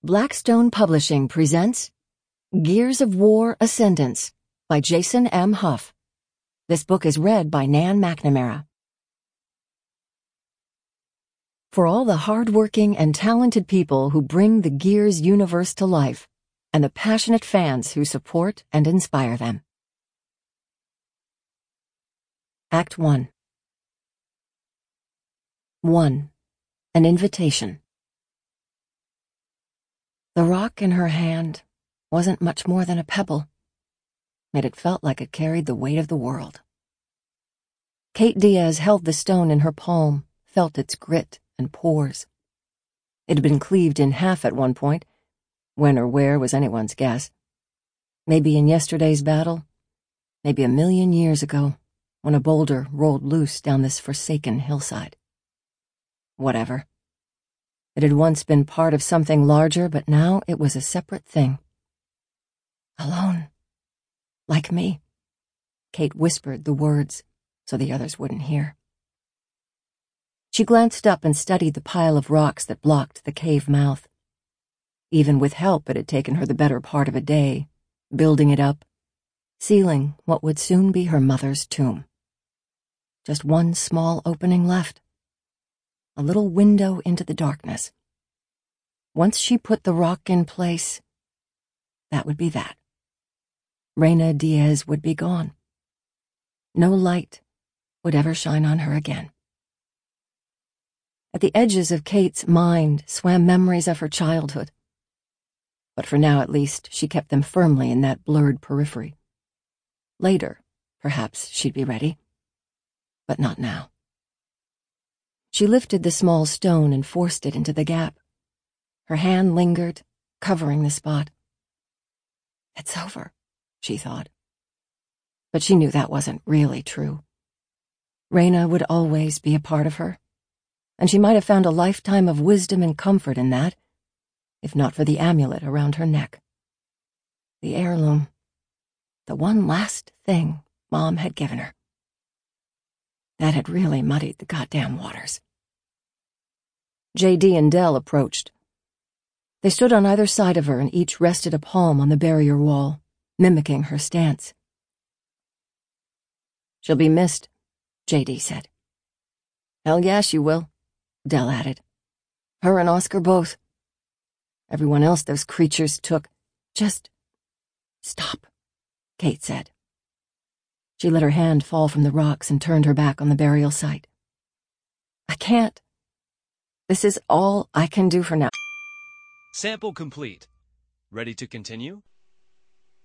Blackstone Publishing presents Gears of War Ascendance by Jason M. Huff. This book is read by Nan McNamara. For all the hardworking and talented people who bring the Gears universe to life, and the passionate fans who support and inspire them. Act 1. 1. An invitation. The rock in her hand wasn't much more than a pebble, yet it felt like it carried the weight of the world. Kate Diaz held the stone in her palm, felt its grit and pores. It had been cleaved in half at one point. When or where was anyone's guess. Maybe in yesterday's battle, maybe 1,000,000 years ago, when a boulder rolled loose down this forsaken hillside. Whatever. It had once been part of something larger, but now it was a separate thing. Alone. Like me. Kate whispered the words so the others wouldn't hear. She glanced up and studied the pile of rocks that blocked the cave mouth. Even with help, it had taken her the better part of a day, building it up, sealing what would soon be her mother's tomb. Just one small opening left. A little window into the darkness. Once she put the rock in place, that would be that. Reyna Diaz would be gone. No light would ever shine on her again. At the edges of Kate's mind swam memories of her childhood. But for now, at least, she kept them firmly in that blurred periphery. Later, perhaps she'd be ready. But not now. She lifted the small stone and forced it into the gap. Her hand lingered, covering the spot. It's over, she thought. But she knew that wasn't really true. Reyna would always be a part of her, and she might have found a lifetime of wisdom and comfort in that, if not for the amulet around her neck. The heirloom. The one last thing Mom had given her. That had really muddied the goddamn waters. J.D. and Dell approached. They stood on either side of her and each rested a palm on the barrier wall, mimicking her stance. She'll be missed, J.D. said. Hell yeah, she will, Dell added. Her and Oscar both. Everyone else those creatures took. Just stop, Kate said. She let her hand fall from the rocks and turned her back on the burial site. I can't. This is all I can do for now. Sample complete. Ready to continue?